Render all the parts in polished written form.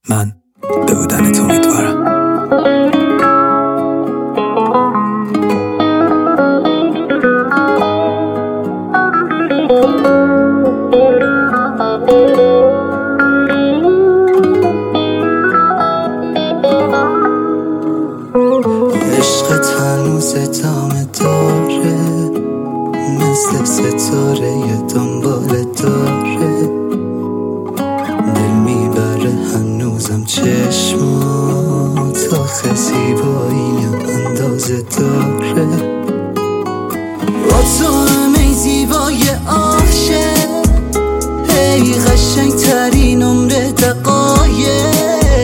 من به بودنت امیدوارم. عشقت هنوز ادامه داره، مثل ستاره دنبال داره، دل میبره هنوزم چشمات، آخه زیبایی اندازه داره. با تو همه زیبای عاشق، ای قشنگ ترین عمر دقایق،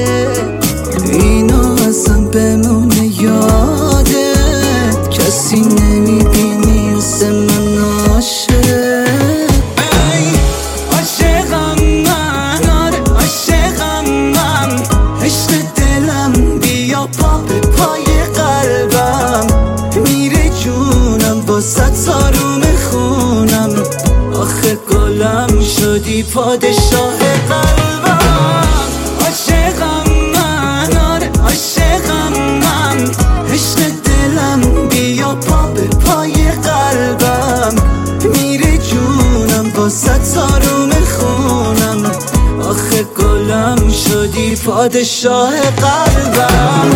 اینو ازم بمونه یاده، کسی نمیبینی مثل من عاشق. ای عاشقم من، آره عاشقم من، عشق دلم بیا پا به پای قلبم، میره جونم با ست آروم خونم، آخه گلم شدی پادشاه قلبم. عاشقم من، آره عاشقم من، عشق دلم بیا پا به پای قلبم، میره جونم با ست آروم خونم، آخه گلم شدی پادشاه قلبم.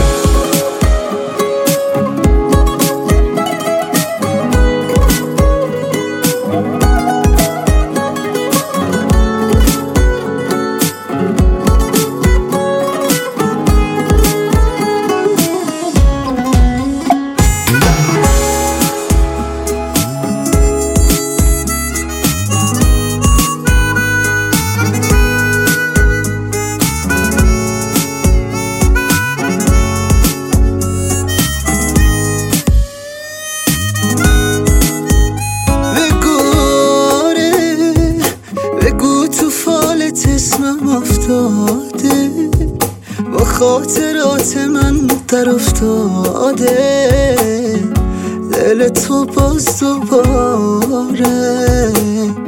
اسمم افتاده، با خاطرات من در افتاده، دل تو باز دوباره.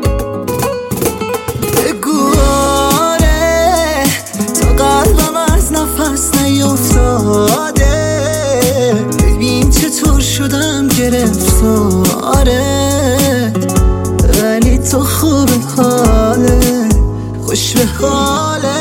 بگو آره، تا قلبم از نفس نیفتاده، ببین چطور شدم گرفتاره، ولی تو خوب حاله، خوش به حاله.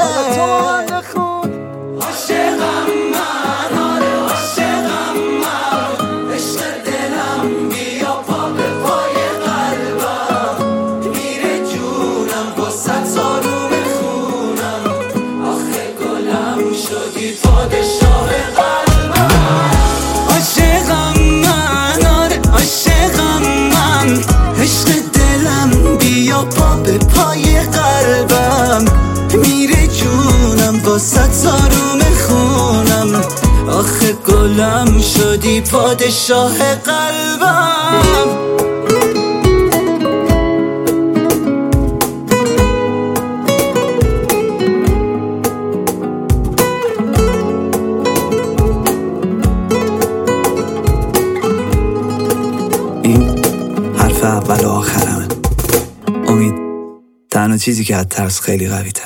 عاشقم من، آره عاشقم من، عشق دلم بیا پا به پای قلبم، میره جونم با ست آروم خونم، آخه گلم شدی پادشاه قلبم. عاشقم من، آره عاشقم من، عشق دلم بیا پا به پای قلبم، میره جونم با ست آروم خونم، آخه گلم شدی پادشاه قلبم. این حرف اول و آخرمه. امید تنها چیزی که از ترس خیلی قوی